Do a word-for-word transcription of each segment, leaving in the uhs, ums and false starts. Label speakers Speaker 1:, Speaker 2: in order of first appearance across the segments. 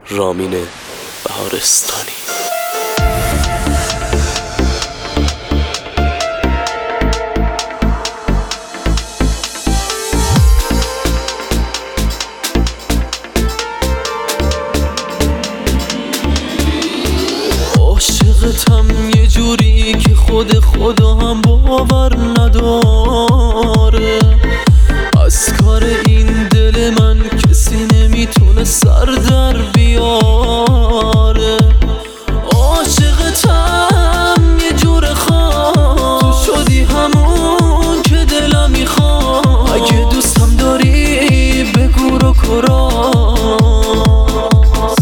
Speaker 1: رامین بهارستانی.
Speaker 2: عاشقتم یه جوری که خود خدا هم باور نداره. از کار این دل من کسی نمیتونه سر در بیاره. عاشقتم یه جور خاص، تو شدی همون که دلم میخواد. اگه دوستم داری بگو رو کراس.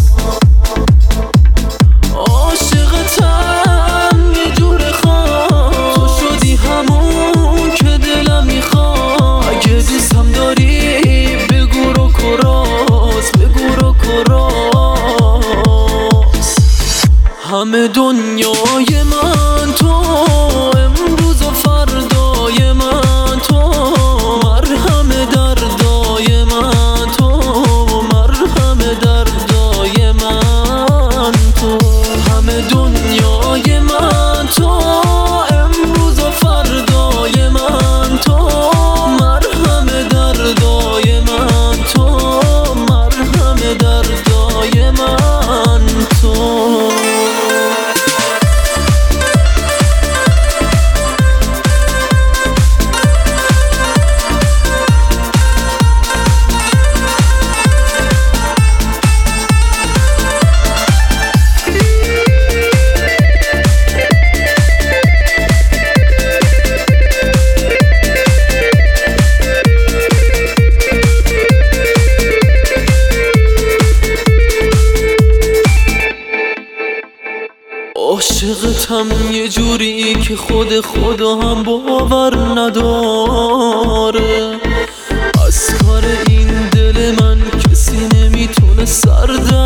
Speaker 2: عاشقتم یه جور خاص، تو شدی همون که دلم میخواد. اگه دوستم داری بگو رو کراس، بگو رو کراس. همه دنیای من تو، امروز و فردای من تو، مرهم دردای من تو، مرهم دردای من تو. همه دنیای من تو، امروز و فردای من تو، مرهم دردای من تو، مرهم دردای من تو. عاشقتم یه جوری که خود خدا هم باور نداره. از کار این دل من کسی نمیتونه سر در